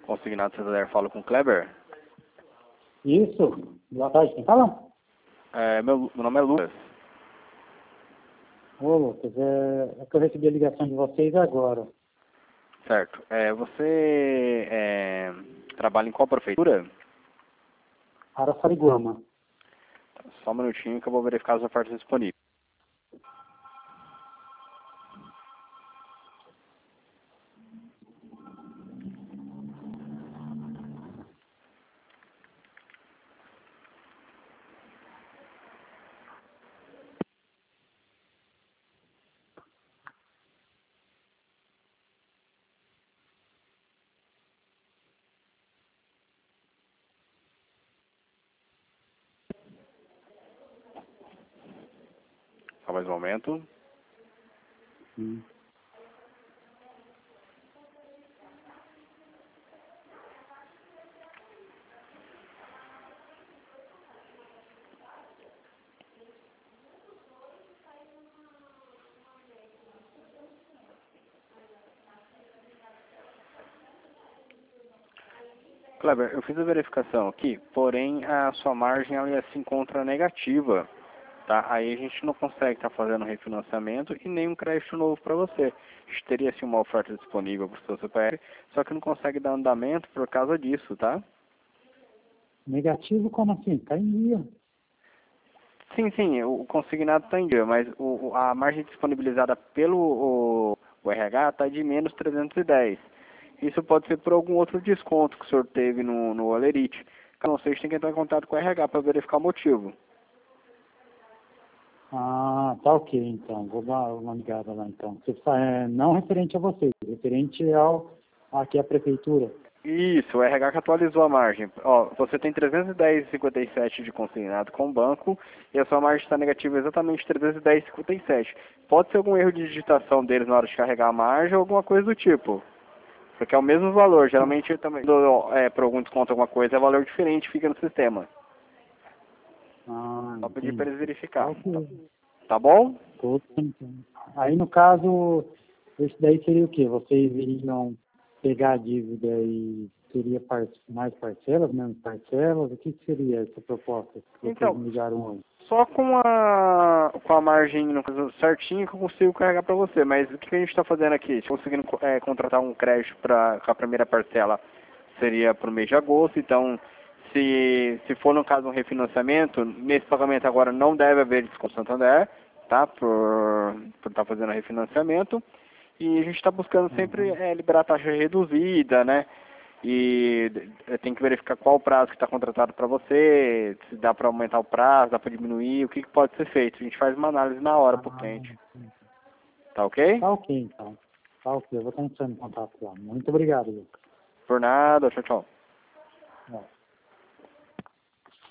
Consignado Santander, falo com o Kleber. Isso. Boa tarde, quem fala? Meu nome é Lucas. Ô, Lucas, é que eu recebi a ligação de vocês agora. Certo. Você trabalha em qual prefeitura? Araçariguama. Só um minutinho que eu vou verificar as ofertas disponíveis. Só mais um momento. Kleber, eu fiz a verificação aqui, porém a sua margem ela se encontra negativa, tá? Aí a gente não consegue estar fazendo refinanciamento e nem um crédito novo para você. A gente teria sim uma oferta disponível para o seu CPF, só que não consegue dar andamento por causa disso, tá? Negativo como assim? Tá em dia. Sim, o consignado está em dia, mas a margem disponibilizada pelo o RH está de menos 310. Isso pode ser por algum outro desconto que o senhor teve no Olerite. Caso não seja, tem que entrar em contato com o RH para verificar o motivo. Ah, tá ok, então. Vou dar uma ligada lá, então. Não referente a vocês, referente aqui à prefeitura. Isso, o RH que atualizou a margem. Ó, você tem 310,57 de consignado com o banco e a sua margem está negativa exatamente 310,57. Pode ser algum erro de digitação deles na hora de carregar a margem ou alguma coisa do tipo. Porque é o mesmo valor. Geralmente também, por algum desconto, alguma coisa, é valor diferente, fica no sistema. Ah, Só pedir para entendi. eles Tá verificar. ok. Tá bom? Tô tentando. Aí, no caso, esse daí seria o quê? Vocês iriam pegar a dívida e teria mais parcelas, menos parcelas? O que seria essa proposta que vocês Então, me ligaram hoje? só com a margem no caso, certinho que eu consigo carregar para você. Mas o que a gente está fazendo aqui? Conseguindo contratar um crédito para a primeira parcela seria para o mês de agosto. Então, se for no caso um refinanciamento, nesse pagamento agora não deve haver desconto Santander, tá? Por estar fazendo refinanciamento. E a gente está buscando sempre liberar a taxa reduzida, né? E tem que verificar qual o prazo que está contratado para você, se dá para aumentar o prazo, dá para diminuir, o que pode ser feito. A gente faz uma análise na hora pro cliente. Tá ok? Tá ok, então. Tá ok, eu vou estar entrando em contato lá. Muito obrigado, Lucas. Por nada, tchau, tchau. É.